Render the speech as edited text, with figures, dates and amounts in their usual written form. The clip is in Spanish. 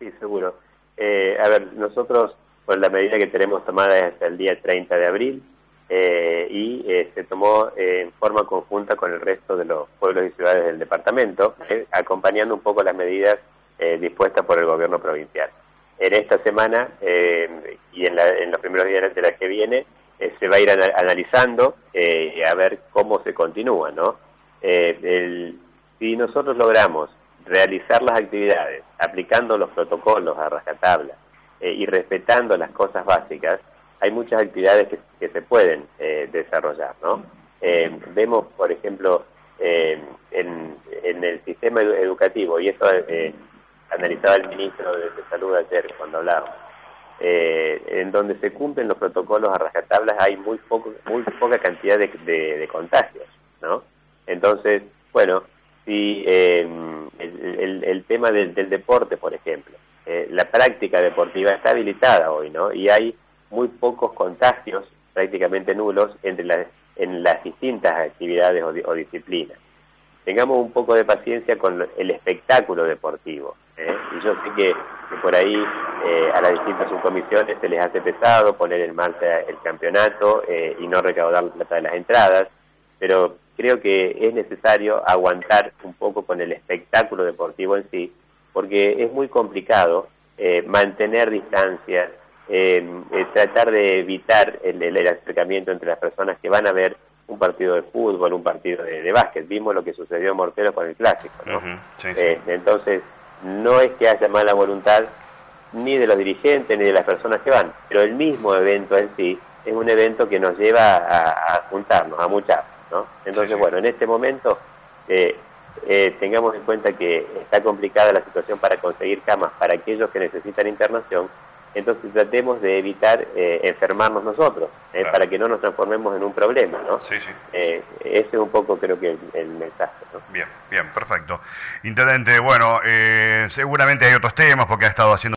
Sí, seguro. A ver, nosotros, por la medida que tenemos tomada es hasta el día 30 de abril, se tomó en forma conjunta con el resto de los pueblos y ciudades del departamento, acompañando un poco las medidas dispuestas por el gobierno provincial. En esta semana y en los primeros días de la que viene, se va a ir analizando a ver cómo se continúa, ¿no? Si nosotros logramos realizar las actividades aplicando los protocolos a rajatabla y respetando las cosas básicas, hay muchas actividades que se pueden desarrollar, ¿no? Vemos, por ejemplo, en el sistema educativo, y eso analizaba el ministro de Salud ayer cuando hablábamos, en donde se cumplen los protocolos a rajatabla hay muy poca cantidad de contagios, ¿no? Entonces, bueno, si el tema del deporte, por ejemplo, la práctica deportiva está habilitada hoy, ¿no? Y hay muy pocos contagios, prácticamente nulos, en las distintas actividades o disciplinas. Tengamos un poco de paciencia con el espectáculo deportivo, y yo sé que por ahí a las distintas subcomisiones se les hace pesado poner en marcha el campeonato y no recaudar la plata de las entradas, pero creo que es necesario aguantar un poco con el espectáculo deportivo en sí, porque es muy complicado mantener distancias, tratar de evitar el acercamiento entre las personas que van a ver un partido de fútbol, un partido de básquet. Vimos lo que sucedió en Morteros con el Clásico, ¿no? Sí. Entonces, no es que haya mala voluntad ni de los dirigentes ni de las personas que van, pero el mismo evento en sí es un evento que nos lleva a juntarnos, a muchar, ¿no? Entonces, bueno, en este momento tengamos en cuenta que está complicada la situación para conseguir camas para aquellos que necesitan internación. Entonces tratemos de evitar enfermarnos nosotros, claro, para que no nos transformemos en un problema, ¿no? Sí. Ese es un poco, creo que, el mensaje, ¿no? Bien, perfecto. Intendente, bueno, seguramente hay otros temas porque ha estado haciendo